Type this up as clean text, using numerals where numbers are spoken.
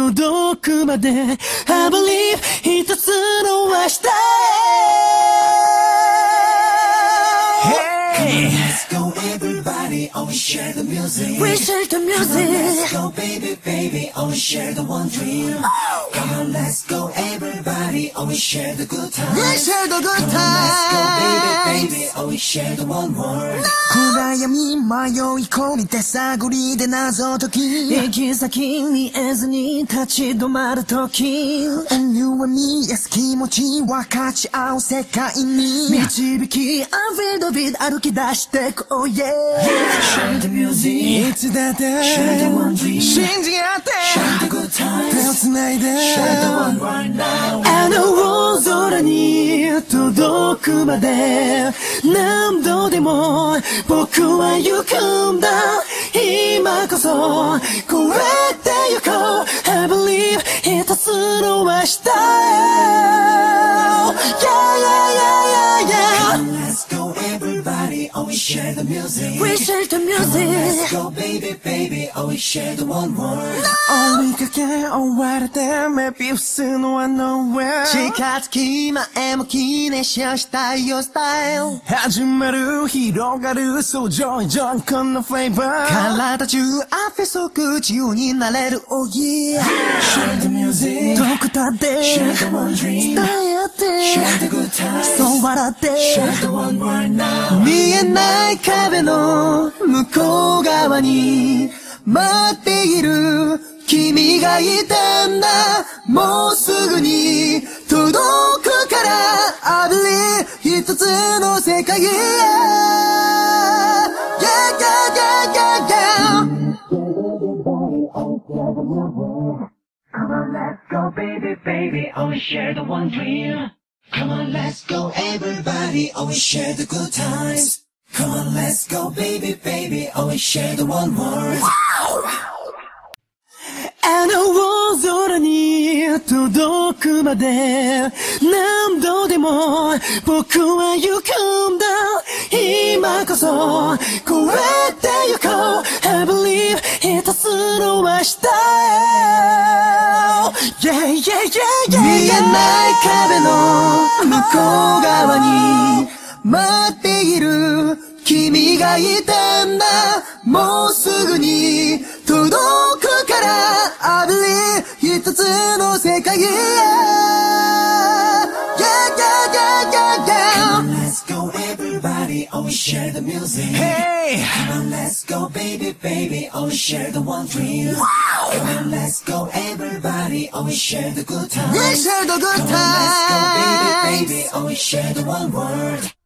届くまで I believe 一つの明日へ Hey! Let's go everybody, always share the music. We share the music. Let's go baby, baby, always share the one dream. Come on, let's go everybody, always share the good times. We share the good Come on, let's go baby, times. baby, always share the one word. 暗闇迷い込み手探りで謎解き行き先見えずに立ち止まるとき And you and me yes 気持ち分かち合う世界に導き I feel the beat 歩き出してこう yeah Share the music. いつだって Share the one dream. 信じ合って Share the good 手を times. つないで Share the one right now. あの大空に届くまで何度でも僕は行くんだ今こそ超えてゆこう I believe 一つの明日へ Yeah yeah yeah yeah Come on, let's go everybody, always share the music. We share the Come on, let's music go baby, baby, always share the one word. 追いかけ追われて目ビューすのは nowhere 近づき前向き熱唱したいよスタイル始まる広がる So joy joy このフレーバー体中溢即自由になれる Oh yeah Share the music. どこだって Share the one 伝 dream. え合って Share the good times. そう笑って Share the one right now. 見えない壁の向こう側に待っている君がいたんだもうすぐに届くから I believe 一つの世界へ Yeah yeah yeah yeah yeah Come on, let's go baby, baby, always share the one dream. Come on, let's go everybody, always share the good times. Come on, let's go baby, baby, always share the one word. あの大空に届くまで何度でも僕は行くんだ今こそ超えてゆこう I believe 一つの明日へ Yeah yeah yeah yeah 見えない壁の向こう側に待っている君がいたんだもうすぐに届くから I believe 一つの世界へ Yeah yeah yeah yeah Come yeah on, let's go everybody, always share the music. Hey Come on, let's go baby, baby, always share the one dream. Come on, let's go everybody, always share the good times. We share the good Come on, let's go times baby, baby, always share the one word.